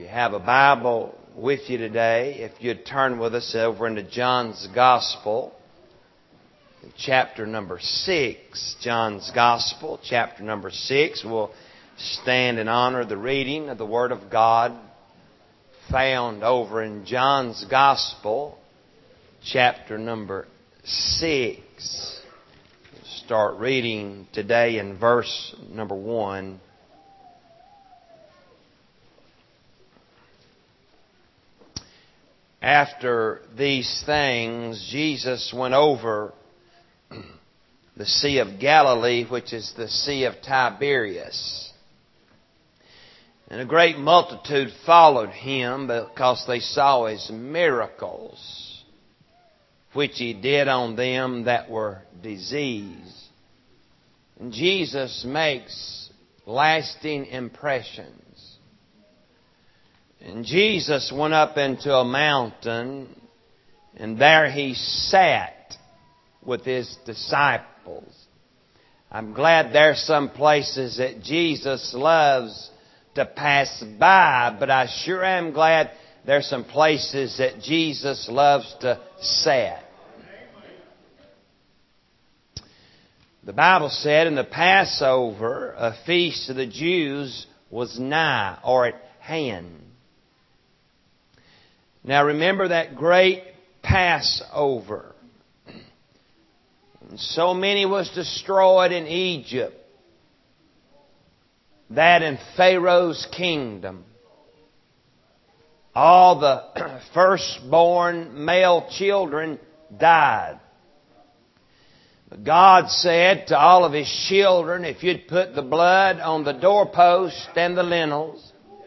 you have a Bible with you today, if you'd turn with us over into John's Gospel, chapter number 6. John's Gospel, chapter number 6. We'll stand in honor of the reading of the Word of God found over in John's Gospel, chapter number 6. We'll start reading today in verse number 1. After these things, Jesus went over the Sea of Galilee, which is the Sea of Tiberias. And a great multitude followed him because they saw his miracles, which he did on them that were diseased. And Jesus makes lasting impressions. And Jesus went up into a mountain, and there he sat with his disciples. I'm glad there's some places that Jesus loves to pass by, but I sure am glad there's some places that Jesus loves to sit. The Bible said in the Passover, a feast of the Jews was nigh, or at hand. Now remember that great Passover. And so many was destroyed in Egypt, that in Pharaoh's kingdom, all the firstborn male children died. But God said to all of His children, if you'd put the blood on the doorpost and the lintels,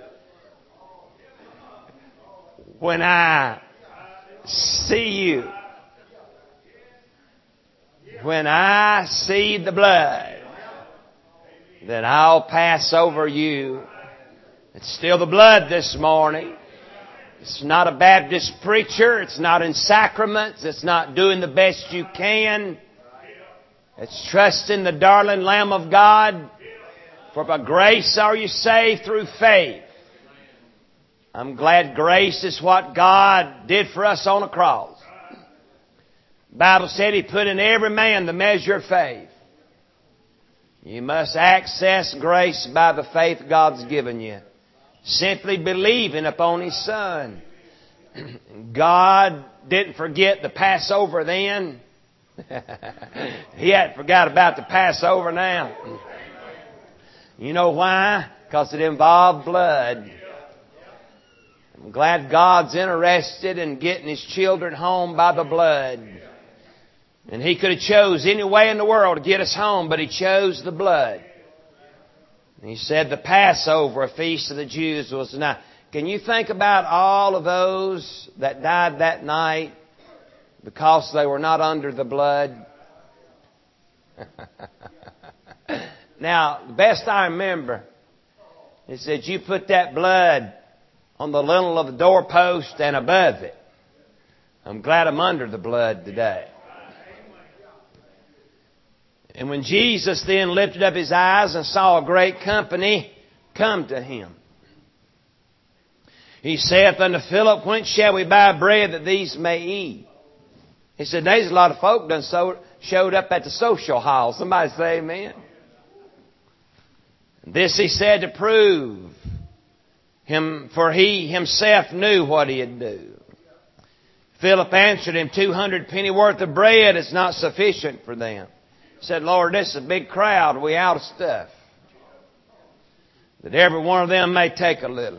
when I see you, when I see the blood, then I'll pass over you. It's still the blood this morning. It's not a Baptist preacher. It's not in sacraments. It's not doing the best you can. It's trusting the darling Lamb of God. For by grace are you saved through faith. I'm glad grace is what God did for us on a cross. The Bible said He put in every man the measure of faith. You must access grace by the faith God's given you. Simply believing upon His Son. God didn't forget the Passover then. He hadn't forgot about the Passover now. You know why? Because it involved blood. I'm glad God's interested in getting His children home by the blood. And He could have chose any way in the world to get us home, but He chose the blood. And He said the Passover, a feast of the Jews, was not. Can you think about all of those that died that night because they were not under the blood? Now, the best I remember is that you put that blood on the lintel of the doorpost and above it. I'm glad I'm under the blood today. And when Jesus then lifted up His eyes and saw a great company come to Him, He saith unto Philip, whence shall we buy bread that these may eat? He said, there's a lot of folk done showed up at the social hall. Somebody say amen. This He said to prove Him, for He Himself knew what He'd do. Philip answered Him, 200 penny worth of bread is not sufficient for them. He said, Lord, this is a big crowd. We out of stuff. That every one of them may take a little.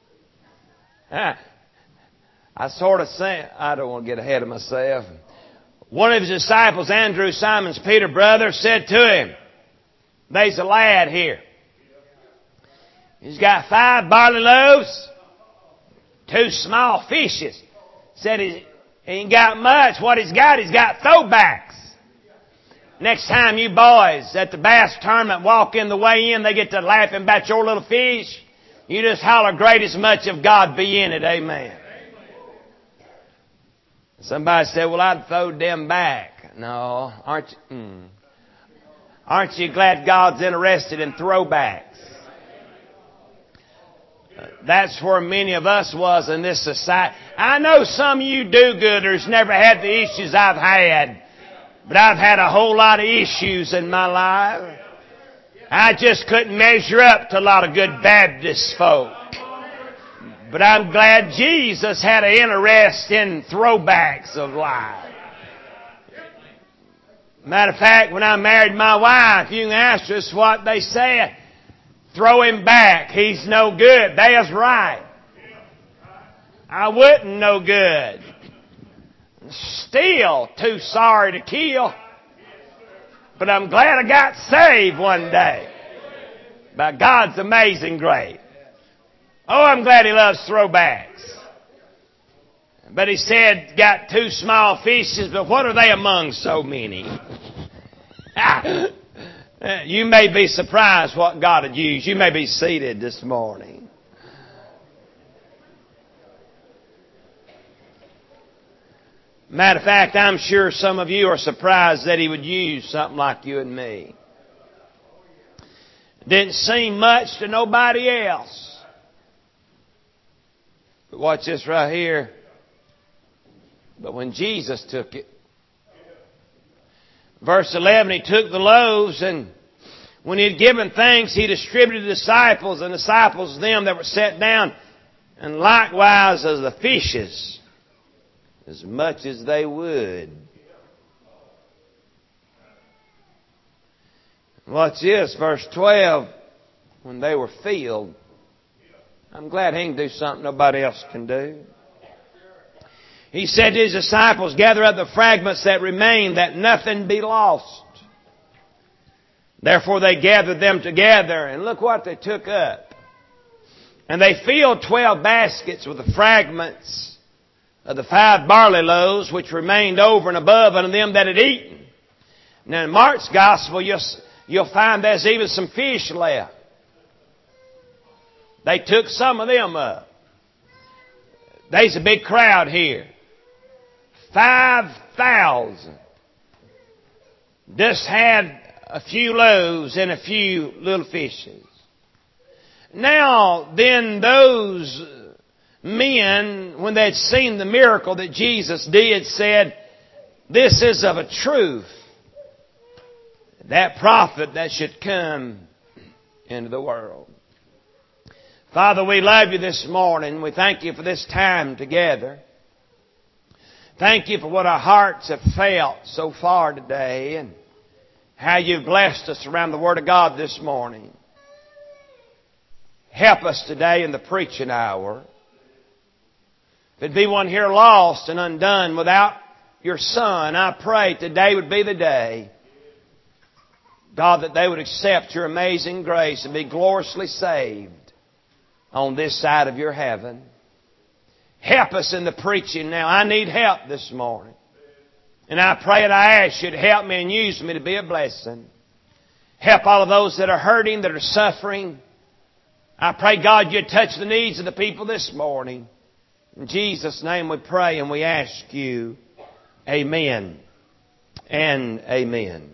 I sort of say, I don't want to get ahead of myself. One of His disciples, Andrew, Simon's Peter brother, said to Him, there's a lad here. He's got 5 barley loaves, 2 small fishes. Said he ain't got much. What he's got throwbacks. Next time you boys at the bass tournament walk in the way in, they get to laughing about your little fish. You just holler, great as much of God be in it. Amen. Somebody said, well, I'd throw them back. No, aren't you? Aren't you glad God's interested in throwbacks? That's where many of us was in this society. I know some of you do-gooders never had the issues I've had, but I've had a whole lot of issues in my life. I just couldn't measure up to a lot of good Baptist folk. But I'm glad Jesus had an interest in throwbacks of life. Matter of fact, when I married my wife, you can ask us what they said. Throw him back. He's no good. That's right. I wasn't no good. Still too sorry to kill. But I'm glad I got saved one day. By God's amazing grace. Oh, I'm glad He loves throwbacks. But He said, got 2 small fishes, but what are they among so many? You may be surprised what God would use. You may be seated this morning. Matter of fact, I'm sure some of you are surprised that He would use something like you and me. Didn't seem much to nobody else. But watch this right here. But when Jesus took it, verse 11, He took the loaves, and when He had given thanks, He distributed to the disciples, and the disciples them that were set down, and likewise as the fishes, as much as they would. Watch this, verse 12, when they were filled. I'm glad He can do something nobody else can do. He said to His disciples, gather up the fragments that remain, that nothing be lost. Therefore they gathered them together, and look what they took up. And they filled 12 baskets with the fragments of the 5 barley loaves, which remained over and above unto them that had eaten. Now in Mark's Gospel, you'll find there's even some fish left. They took some of them up. There's a big crowd here. 5,000. Just had a few loaves and a few little fishes. Now, then those men, when they'd seen the miracle that Jesus did, said, this is of a truth, that prophet that should come into the world. Father, we love You this morning. We thank You for this time together. Thank You for what our hearts have felt so far today, and how You've blessed us around the Word of God this morning. Help us today in the preaching hour. If there'd be one here lost and undone without Your Son, I pray today would be the day, God, that they would accept Your amazing grace and be gloriously saved on this side of Your heaven. Help us in the preaching now. I need help this morning. And I pray and I ask You to help me and use me to be a blessing. Help all of those that are hurting, that are suffering. I pray, God, You touch the needs of the people this morning. In Jesus' name we pray and we ask You. Amen and amen.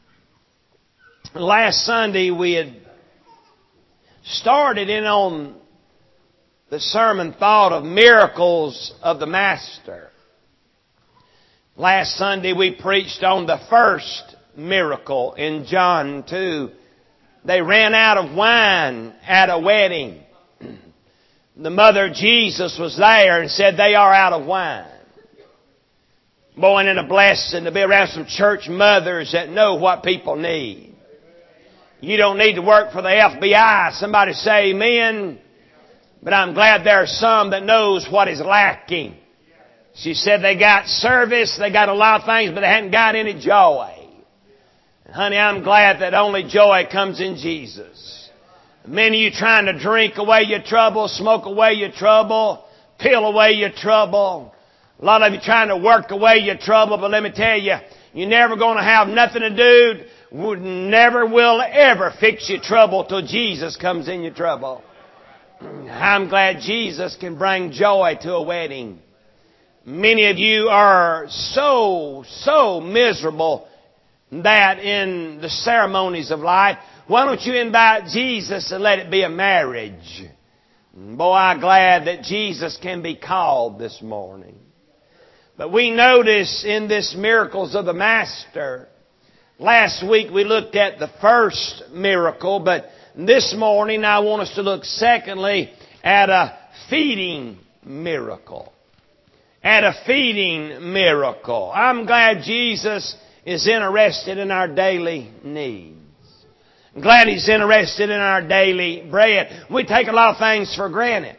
Last Sunday we had started in on the sermon thought of miracles of the Master. Last Sunday we preached on the first miracle in John 2. They ran out of wine at a wedding. The mother of Jesus was there and said, they are out of wine. Boy, and a blessing to be around some church mothers that know what people need. You don't need to work for the FBI. Somebody say amen. But I'm glad there are some that knows what is lacking. She said they got service, they got a lot of things, but they hadn't got any joy. And honey, I'm glad that only joy comes in Jesus. Many of you trying to drink away your trouble, smoke away your trouble, peel away your trouble. A lot of you trying to work away your trouble, but let me tell you, you're never going to have nothing to do. Never will ever fix your trouble till Jesus comes in your trouble. I'm glad Jesus can bring joy to a wedding. Many of you are so miserable that in the ceremonies of life, why don't you invite Jesus and let it be a marriage? Boy, I'm glad that Jesus can be called this morning. But we notice in this miracles of the Master, last week we looked at the first miracle, but this morning I want us to look secondly at a feeding miracle. At a feeding miracle. I'm glad Jesus is interested in our daily needs. I'm glad He's interested in our daily bread. We take a lot of things for granted.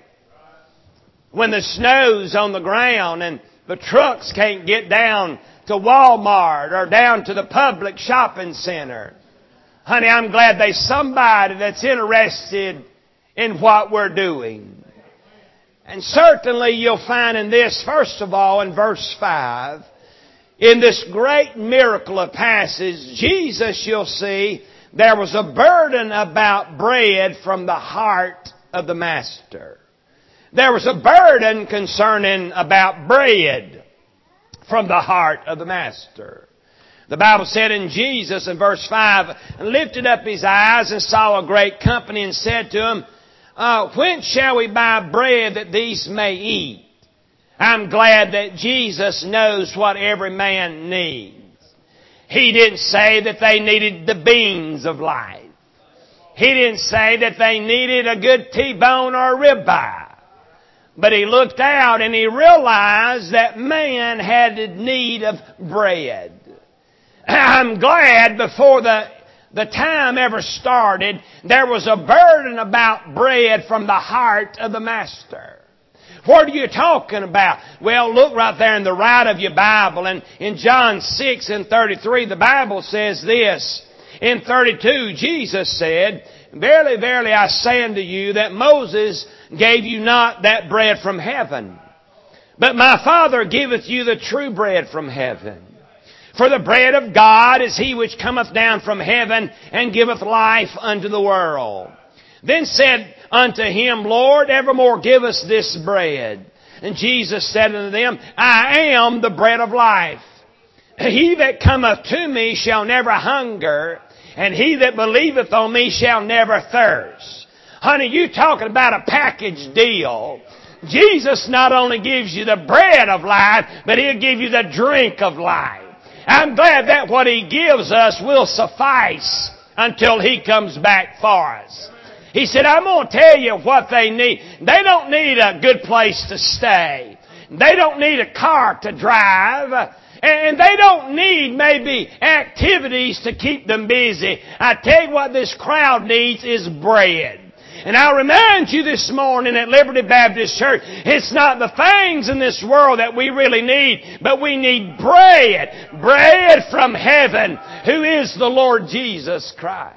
When the snow's on the ground and the trucks can't get down to Walmart or down to the public shopping center. Honey, I'm glad there's somebody that's interested in what we're doing. And certainly you'll find in this, first of all, in verse 5, in this great miracle of passage, Jesus, you'll see, there was a burden about bread from the heart of the Master. There was a burden concerning about bread from the heart of the Master. The Bible said in Jesus in verse 5, and lifted up His eyes and saw a great company and said to them, when shall we buy bread that these may eat? I'm glad that Jesus knows what every man needs. He didn't say that they needed the beans of life. He didn't say that they needed a good T-bone or a ribeye. But He looked out and He realized that man had need of bread. I'm glad before the time ever started, there was a burden about bread from the heart of the Master. What are you talking about? Well, look right there in the right of your Bible. And in John 6 and 33, the Bible says this. In 32, Jesus said, verily, verily, I say unto you that Moses gave you not that bread from heaven, but my Father giveth you the true bread from heaven. For the bread of God is He which cometh down from heaven and giveth life unto the world. Then said unto him, Lord, evermore give us this bread. And Jesus said unto them, I am the bread of life. He that cometh to me shall never hunger, and he that believeth on me shall never thirst. Honey, you talking about a package deal. Jesus not only gives you the bread of life, but He'll give you the drink of life. I'm glad that what He gives us will suffice until He comes back for us. He said, I'm going to tell you what they need. They don't need a good place to stay. They don't need a car to drive. And they don't need maybe activities to keep them busy. I tell you what this crowd needs is bread. And I'll remind you this morning at Liberty Baptist Church, it's not the things in this world that we really need, but we need bread. Bread from heaven, who is the Lord Jesus Christ.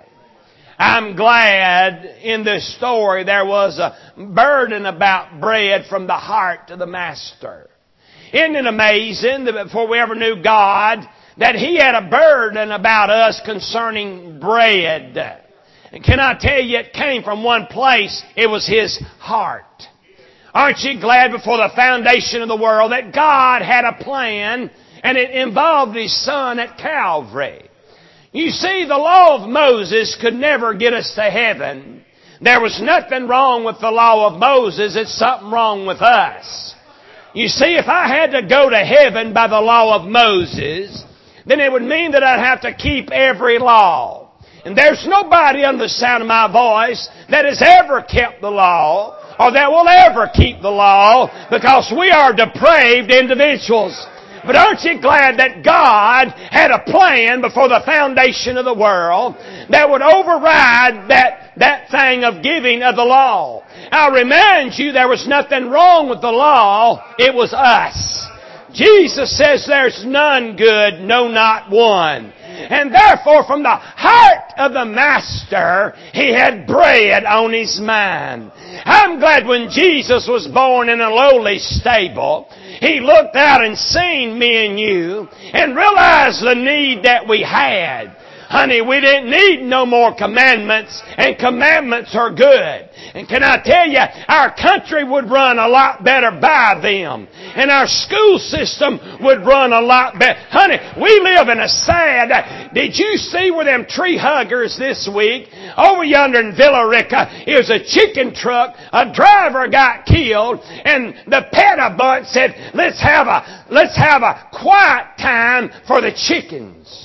I'm glad in this story there was a burden about bread from the heart of the Master. Isn't it amazing that before we ever knew God, that He had a burden about us concerning bread? And can I tell you, it came from one place. It was His heart. Aren't you glad before the foundation of the world that God had a plan and it involved His Son at Calvary? You see, the law of Moses could never get us to heaven. There was nothing wrong with the law of Moses. It's something wrong with us. You see, if I had to go to heaven by the law of Moses, then it would mean that I'd have to keep every law. And there's nobody under the sound of my voice that has ever kept the law or that will ever keep the law because we are depraved individuals. But aren't you glad that God had a plan before the foundation of the world that would override that thing of giving of the law? I'll remind you there was nothing wrong with the law. It was us. Jesus says there's none good, no not one. And therefore from the heart of the Master, He had bread on His mind. I'm glad when Jesus was born in a lowly stable, He looked out and seen me and you and realized the need that we had. Honey, we didn't need no more commandments, and commandments are good. And can I tell you, our country would run a lot better by them. And our school system would run a lot better. Honey, we live in a sad... Did you see where them tree huggers this week? Over yonder in Villa Rica, it was a chicken truck. A driver got killed, and the PETA bunch said, let's have a quiet time for the chickens.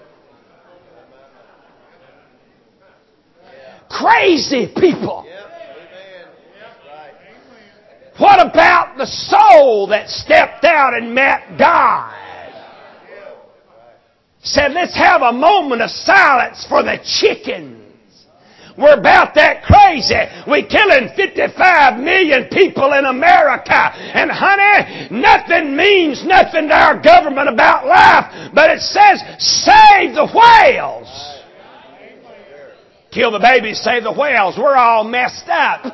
Crazy people. What about the soul that stepped out and met God? Said, let's have a moment of silence for the chickens. We're about that crazy. We're killing 55 million people in America. And honey, nothing means nothing to our government about life, but it says, save the whales. Kill the babies, save the whales. We're all messed up.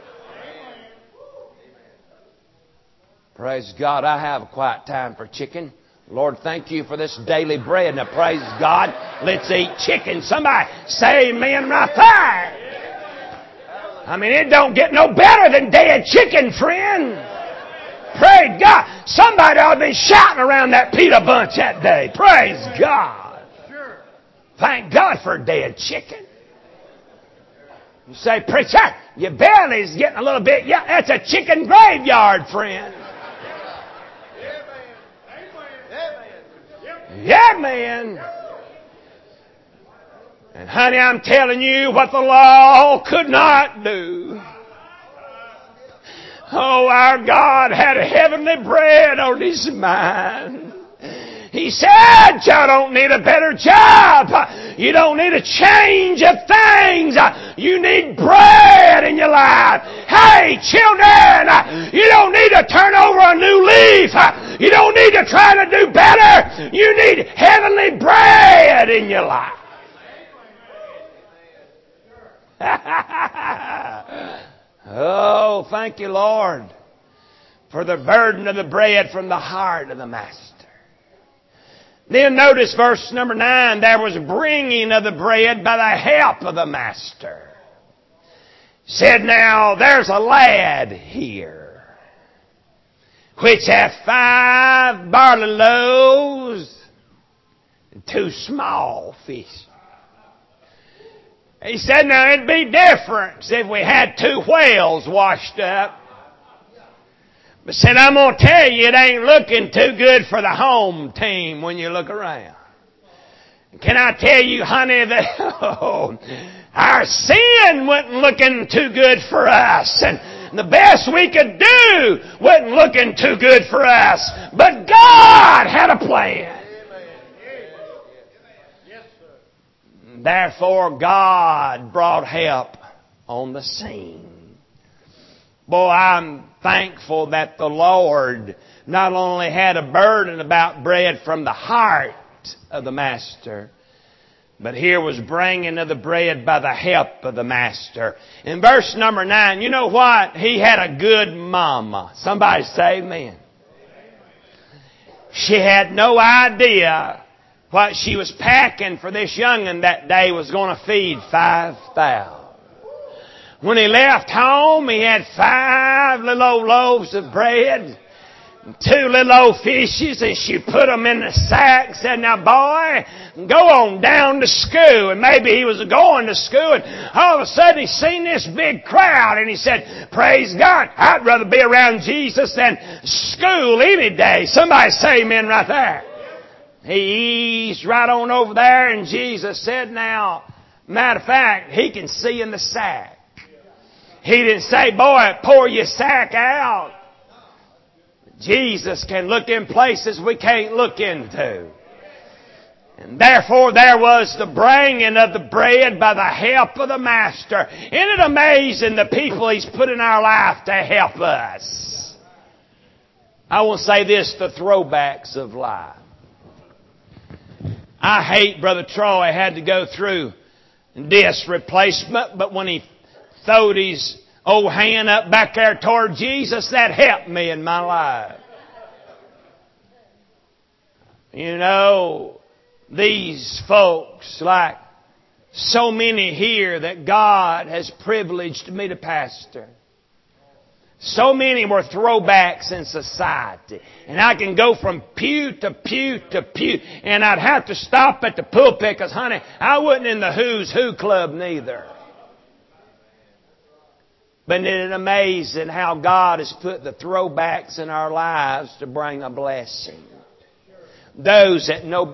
Praise God, I have a quiet time for chicken. Lord, thank you for this daily bread. Now, praise God, let's eat chicken. Somebody say amen right there. I mean, it don't get no better than dead chicken, friend. Praise God. Somebody ought to be shouting around that PETA bunch that day. Praise God. Thank God for dead chicken. You say, preacher, your belly's getting a little bit... Yeah, that's a chicken graveyard, friend. Yeah, man. And honey, I'm telling you what the law could not do. Oh, our God had a heavenly bread on His mind. He said, you don't need a better job. You don't need a change of things. You need bread in your life. Hey, children, you don't need to turn over a new leaf. You don't need to try to do better. You need heavenly bread in your life. Oh, thank you, Lord, for the burden of the bread from the heart of the Master. Then notice verse number 9. There was bringing of the bread by the help of the Master. Said, now there's a lad here which hath 5 barley loaves and 2 small fish. He said, now it'd be different if we had 2 whales washed up. But said, I'm going to tell you, it ain't looking too good for the home team when you look around. Can I tell you, honey, that our sin wasn't looking too good for us. And the best we could do wasn't looking too good for us. But God had a plan. Therefore, God brought help on the scene. Boy, I'm thankful that the Lord not only had a burden about bread from the heart of the Master, but here was bringing of the bread by the help of the Master. In verse number 9, you know what? He had a good mama. Somebody say amen. She had no idea what she was packing for this young'un that day was going to feed 5,000. When he left home, he had 5 little old loaves of bread, and 2 little old fishes, and she put them in the sack, said, now boy, go on down to school. And maybe he was going to school, and all of a sudden he seen this big crowd, and he said, praise God, I'd rather be around Jesus than school any day. Somebody say amen right there. He eased right on over there, and Jesus said, now, matter of fact, he can see in the sack. He didn't say, boy, pour your sack out. Jesus can look in places we can't look into. And therefore there was the bringing of the bread by the help of the Master. Isn't it amazing the people He's put in our life to help us? I will say this, the throwbacks of life. I hate Brother Troy had to go through disc replacement, but when he throwed his old hand up back there toward Jesus, that helped me in my life. You know, these folks, like so many here that God has privileged me to pastor. So many were throwbacks in society. And I can go from pew to pew to pew. And I'd have to stop at the pulpit because, honey, I wasn't in the Who's Who Club neither. But isn't it amazing how God has put the throwbacks in our lives to bring a blessing? Those that know...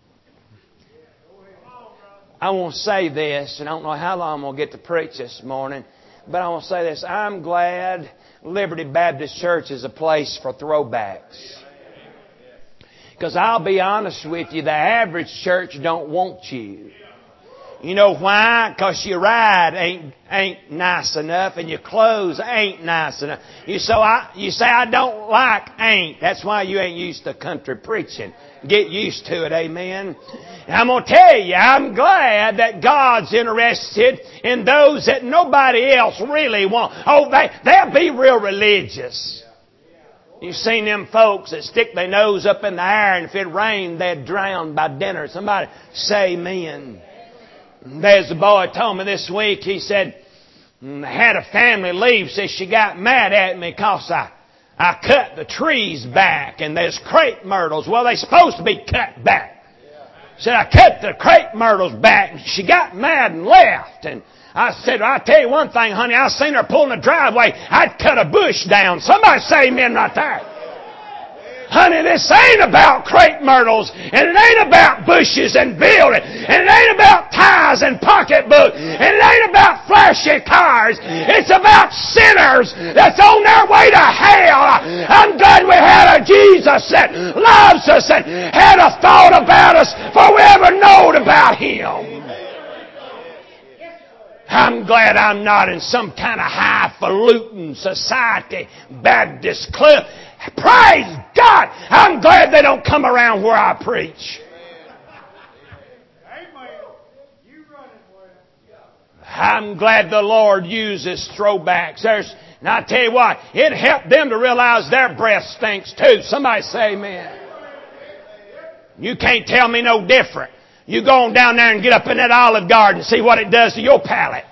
I want to say this, and I don't know how long I'm going to get to preach this morning, but I want to say this. I'm glad Liberty Baptist Church is a place for throwbacks. Because I'll be honest with you, the average church don't want you. You know why? Because your ride ain't nice enough and your clothes ain't nice enough. You say, I don't like ain't. That's why you ain't used to country preaching. Get used to it, amen? And I'm going to tell you, I'm glad that God's interested in those that nobody else really wants. Oh, they'll be real religious. You've seen them folks that stick their nose up in the air and if it rained, they'd drown by dinner. Somebody say amen. There's a boy told me this week, he said, had a family leave, says she got mad at me because I cut the trees back and there's crepe myrtles. Well, they're supposed to be cut back. Said, I cut the crepe myrtles back and she got mad and left. And I said, I'll tell you one thing, honey, I seen her pulling the driveway. I'd cut a bush down. Somebody say amen right there. Honey, this ain't about crepe myrtles, and it ain't about bushes and building, and it ain't about ties and pocketbooks, and it ain't about flashy cars. It's about sinners that's on their way to hell. I'm glad we had a Jesus that loves us and had a thought about us before we ever knowed about Him. I'm glad I'm not in some kind of highfalutin society Baptist club. Praise God! I'm glad they don't come around where I preach. I'm glad the Lord uses throwbacks. And I tell you what, it helped them to realize their breath stinks too. Somebody say amen. You can't tell me no different. You go on down there and get up in that Olive Garden and see what it does to your palate.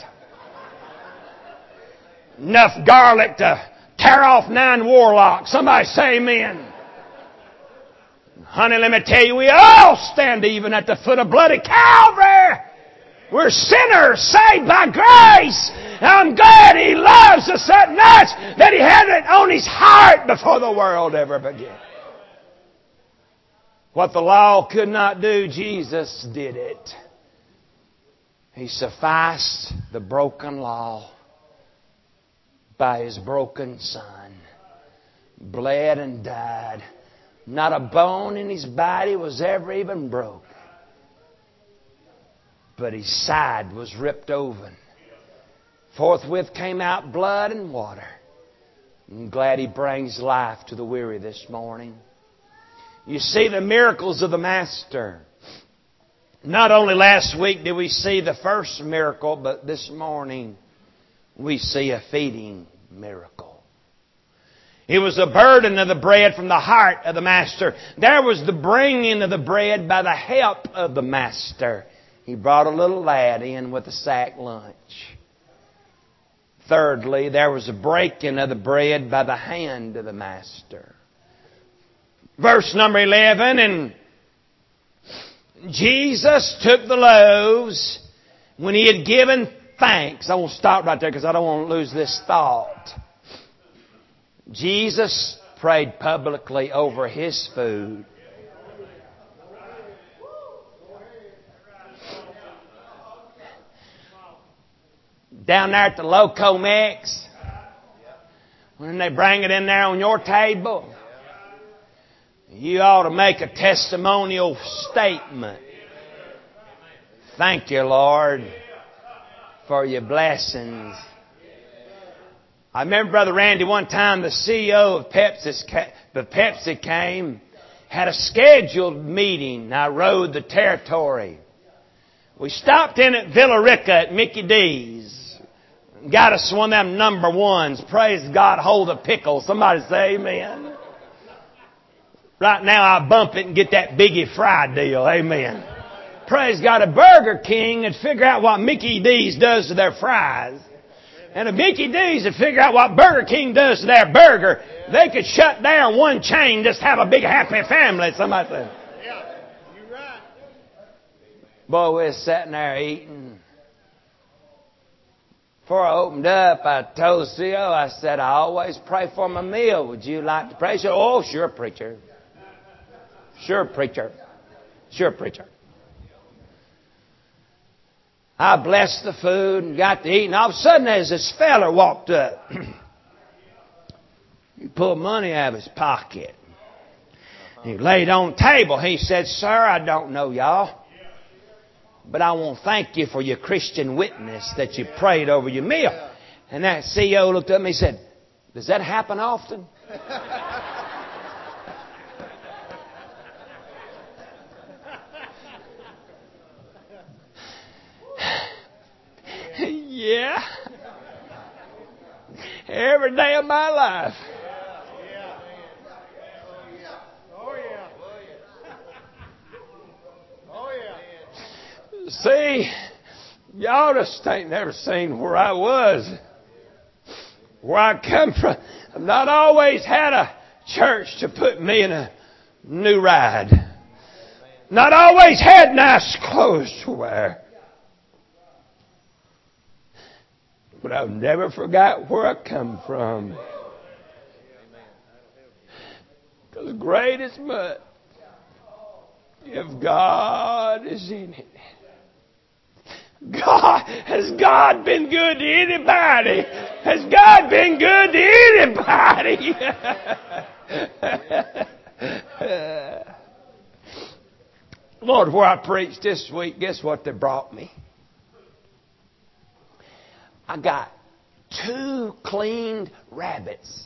Enough garlic to tear off 9 warlocks. Somebody say amen. Honey, let me tell you, we all stand even at the foot of bloody Calvary. We're sinners saved by grace. I'm glad He loves us that much that He had it on His heart before the world ever began. What the law could not do, Jesus did it. He sufficed the broken law by His broken Son. Bled and died. Not a bone in His body was ever even broke. But His side was ripped open. Forthwith came out blood and water. I'm glad He brings life to the weary this morning. You see the miracles of the Master. Not only last week did we see the first miracle, but this morning we see a feeding miracle. It was the burden of the bread from the heart of the Master. There was the bringing of the bread by the help of the Master. He brought a little lad in with a sack lunch. Thirdly, there was a breaking of the bread by the hand of the Master. Verse number 11, and Jesus took the loaves when He had given thanks. I won't stop right there because I don't want to lose this thought. Jesus prayed publicly over His food. Down there at the Loco Mix, when they bring it in there on your table, you ought to make a testimonial statement. Thank you, Lord, for your blessings. I remember Brother Randy one time, the CEO of Pepsi came, had a scheduled meeting. I rode the territory. We stopped in at Villa Rica at Mickey D's. Got us one of them number ones. Praise God, hold a pickle. Somebody say amen. Right now I bump it and get that Biggie Fry deal. Amen. Praise God. A Burger King would figure out what Mickey D's does to their fries. And if Mickey D's would figure out what Burger King does to their burger, they could shut down one chain, just have a big happy family. Somebody said. Yeah, you're right. Boy, we were sitting there eating. Before I opened up, I told CO, I said, I always pray for my meal. Would you like to pray? She said, oh, sure, preacher. Sure, preacher. Sure, preacher. I blessed the food and got to eat. And all of a sudden, as this fella walked up, he pulled money out of his pocket. He laid on the table. He said, sir, I don't know y'all, but I want to thank you for your Christian witness that you prayed over your meal. And that CEO looked at me and said, does that happen often? Yeah. Every day of my life. See, y'all just ain't never seen where I was. Where I come from. I've not always had a church to put me in a new ride. Not always had nice clothes to wear. But I've never forgot where I come from. Because great is much if God is in it. Has God been good to anybody? Has God been good to anybody? Lord, where I preached this week, guess what they brought me? I got 2 cleaned rabbits.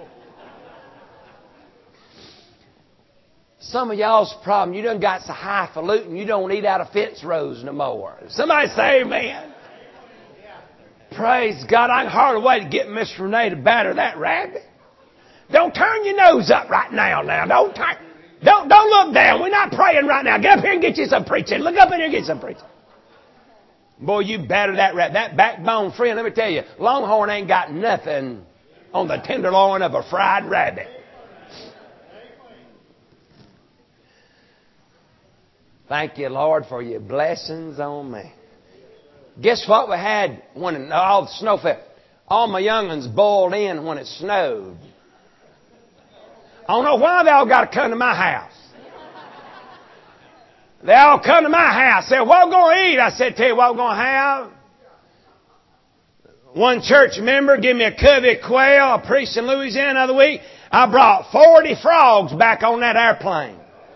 Some of y'all's problem, you done got so highfalutin, you don't eat out of fence rows no more. Somebody say amen. Praise God. I can hardly wait to get Miss Renee to batter that rabbit. Don't turn your nose up right now. Don't look down. We're not praying right now. Get up here and get you some preaching. Look up in here and get some preaching. Boy, you batter that rabbit. That backbone friend, let me tell you, Longhorn ain't got nothing on the tenderloin of a fried rabbit. Thank you, Lord, for your blessings on me. Guess what we had when all the snow fell? All my young'uns boiled in when it snowed. I don't know why they all got to come to my house. They all come to my house. Said, what are we going to eat? I said, tell you what we're going to have. One church member gave me a covey of quail. A priest in Louisiana the other week. I brought 40 frogs back on that airplane.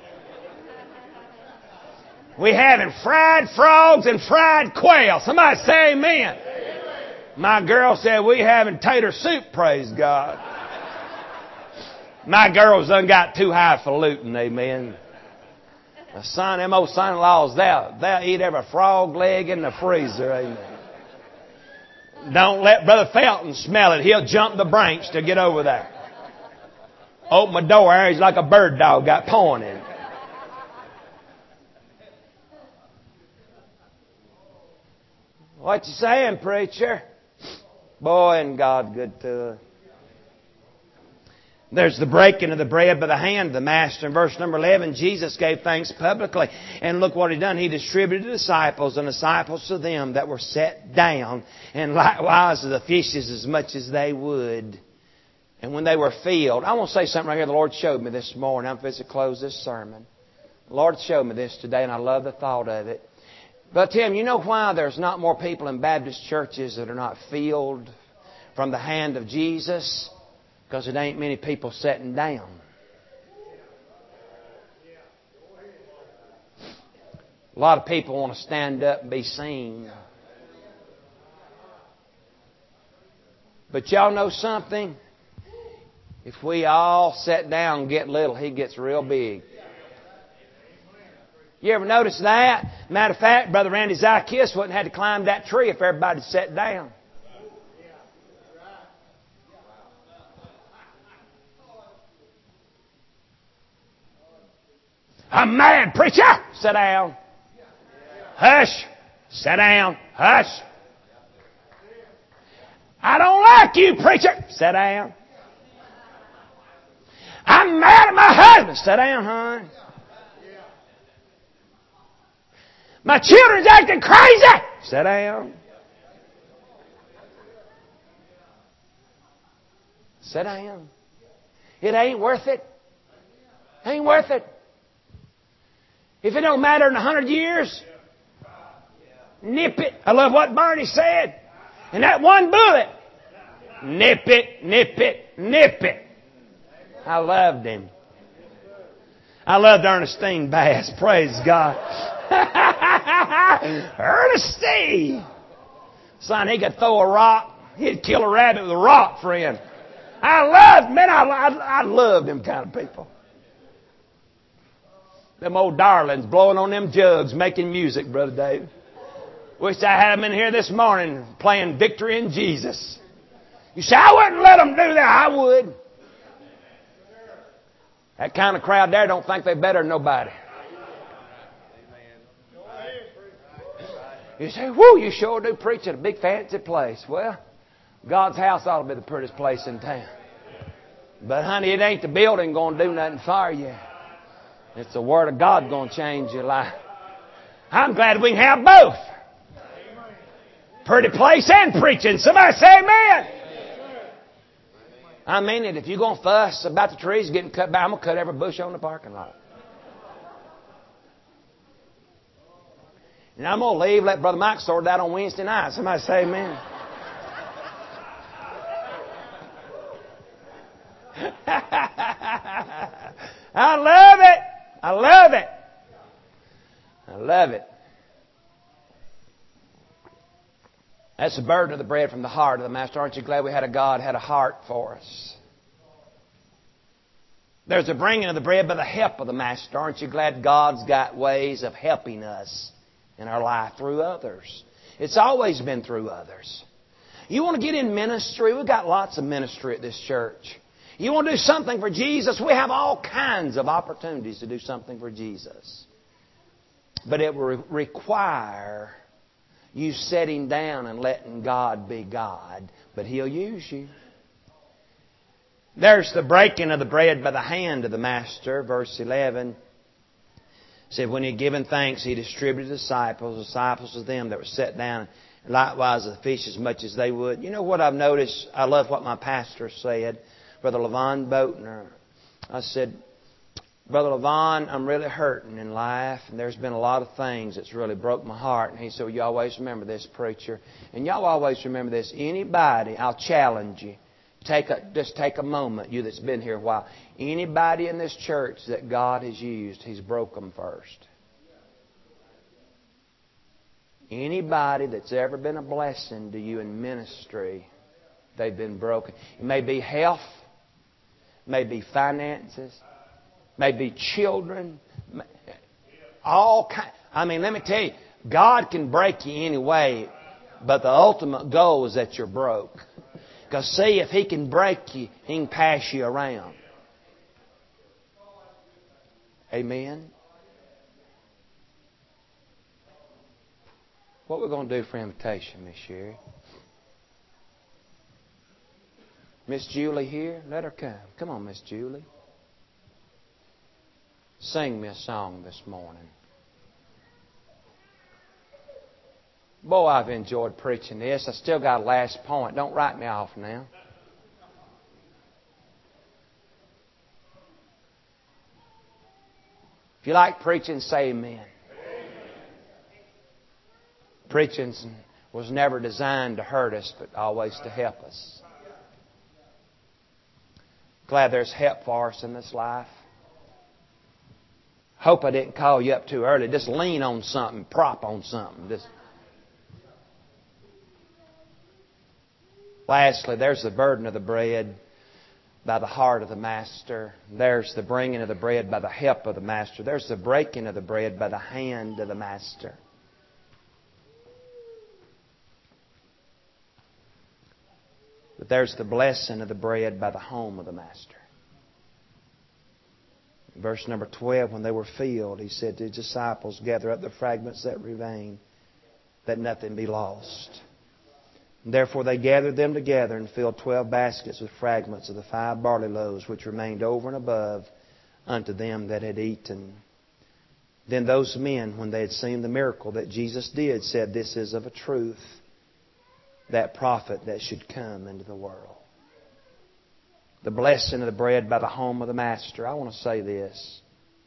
We having fried frogs and fried quail. Somebody say amen. My girl said we having tater soup, praise God. My girls done got too highfalutin, amen. Them old son-in-laws, they'll eat every frog leg in the freezer, amen. Don't let Brother Felton smell it. He'll jump the branch to get over there. Open my door there, he's like a bird dog got porn in it. What you saying, preacher? Boy, and God good to us. There's the breaking of the bread by the hand of the master. In verse number 11, Jesus gave thanks publicly. And look what He done. He distributed to the disciples, and disciples to them that were set down. And likewise to the fishes as much as they would. And when they were filled. I want to say something right here the Lord showed me this morning. I'm supposed to close this sermon. The Lord showed me this today, and I love the thought of it. But Tim, you know why there's not more people in Baptist churches that are not filled from the hand of Jesus? Because it ain't many people sitting down. A lot of people want to stand up and be seen. But y'all know something? If we all sit down and get little, He gets real big. You ever notice that? Matter of fact, Brother Randy Zacchaeus wouldn't have had to climb that tree if everybody sat down. I'm mad, preacher. Sit down. Hush. Sit down. Hush. I don't like you, preacher. Sit down. I'm mad at my husband. Sit down, hon. My children's acting crazy. Sit down. Sit down. It ain't worth it. Ain't worth it. If it don't matter in 100 years, nip it. I love what Barney said. And that one bullet, nip it, nip it, nip it. I loved him. I loved Ernestine Bass. Praise God. Ernestine. Son, he could throw a rock. He'd kill a rabbit with a rock, friend. I loved them kind of people. Them old darlings blowing on them jugs, making music, Brother Dave. Wish I had them in here this morning playing Victory in Jesus. You say, I wouldn't let them do that. I would. That kind of crowd there don't think they're better than nobody. You say, whoo, you sure do preach at a big fancy place. Well, God's house ought to be the prettiest place in town. But honey, it ain't the building going to do nothing for you. It's the Word of God going to change your life. I'm glad we can have both. Pretty place and preaching. Somebody say amen. I mean it. If you're going to fuss about the trees getting cut back, I'm going to cut every bush on the parking lot. And I'm going to leave, let Brother Mike sort that on Wednesday night. Somebody say amen. I love it. I love it. I love it. That's the burden of the bread from the heart of the Master. Aren't you glad we had a God had a heart for us? There's the bringing of the bread by the help of the Master. Aren't you glad God's got ways of helping us in our life through others? It's always been through others. You want to get in ministry? We've got lots of ministry at this church. You want to do something for Jesus? We have all kinds of opportunities to do something for Jesus. But it will require you sitting down and letting God be God. But He'll use you. There's the breaking of the bread by the hand of the Master. Verse 11 said, when He had given thanks, He distributed to the disciples of them that were set down, and likewise the fish as much as they would. You know what I've noticed? I love what my pastor said, Brother Levon Boatner. I said, Brother Levon, I'm really hurting in life, and there's been a lot of things that's really broke my heart. And he said, well, you always remember this, preacher. And y'all always remember this. Anybody, I'll challenge you, just take a moment, you that's been here a while. Anybody in this church that God has used, He's broke them first. Anybody that's ever been a blessing to you in ministry, they've been broken. It may be health, may be finances, may be children, all kind. I mean, let me tell you, God can break you anyway, but the ultimate goal is that you're broke. Because see, if He can break you, He can pass you around. Amen. What we're going to do for invitation, Miss Sherry? Miss Julie here? Let her come. Come on, Miss Julie. Sing me a song this morning. Boy, I've enjoyed preaching this. I still got a last point. Don't write me off now. If you like preaching, say amen. Preaching was never designed to hurt us, but always to help us. Glad there's help for us in this life. Hope I didn't call you up too early. Just lean on something, prop on something. Lastly, there's the burden of the bread by the heart of the Master. There's the bringing of the bread by the help of the Master. There's the breaking of the bread by the hand of the Master. But there's the blessing of the bread by the home of the Master. Verse number 12, when they were filled, He said to His disciples, gather up the fragments that remain, that nothing be lost. Therefore they gathered them together and filled 12 baskets with fragments of the 5 barley loaves which remained over and above unto them that had eaten. Then those men, when they had seen the miracle that Jesus did, said, this is of a truth that prophet that should come into the world. The blessing of the bread by the home of the Master. I want to say this.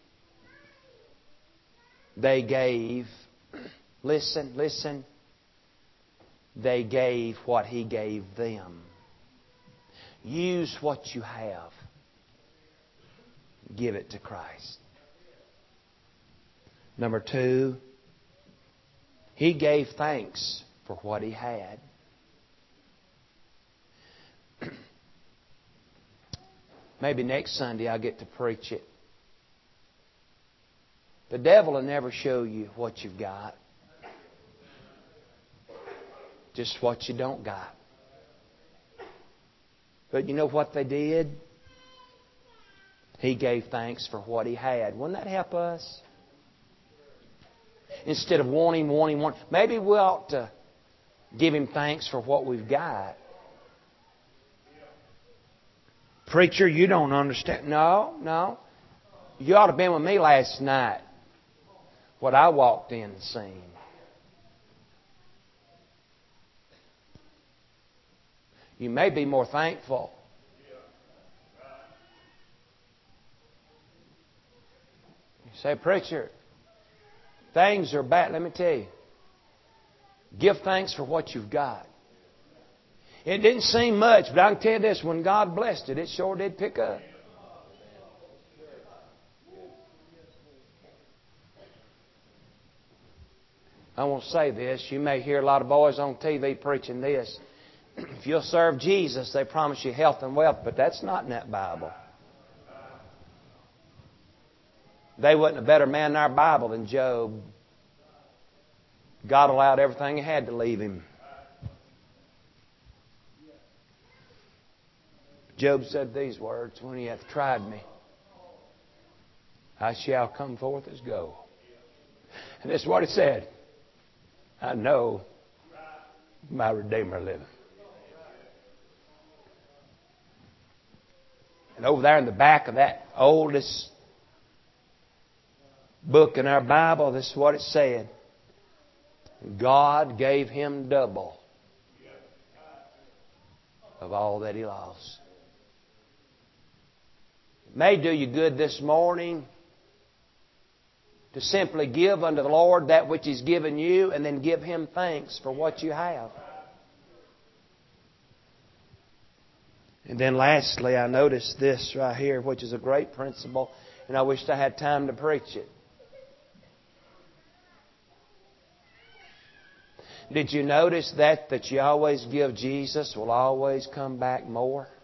They gave, listen, they gave what He gave them. Use what you have. Give it to Christ. Number 2, He gave thanks for what He had. Maybe next Sunday I'll get to preach it. The devil will never show you what you've got. Just what you don't got. But you know what they did? He gave thanks for what He had. Wouldn't that help us? Instead of wanting. Maybe we ought to give Him thanks for what we've got. Preacher, you don't understand. No. You ought to have been with me last night. What I walked in and seen. You may be more thankful. You say, preacher, things are bad. Let me tell you. Give thanks for what you've got. It didn't seem much, but I can tell you this, when God blessed it, it sure did pick up. I want to say this. You may hear a lot of boys on TV preaching this. If you'll serve Jesus, they promise you health and wealth, but that's not in that Bible. They wasn't a better man in our Bible than Job. God allowed everything He had to leave him. Job said these words, when he hath tried me, I shall come forth as gold. And this is what he said. I know my Redeemer liveth. And over there in the back of that oldest book in our Bible, this is what it said. God gave him double of all that he lost. It may do you good this morning to simply give unto the Lord that which He's given you and then give Him thanks for what you have. And then lastly, I noticed this right here, which is a great principle, and I wished I had time to preach it. Did you notice that you always give Jesus will always come back more?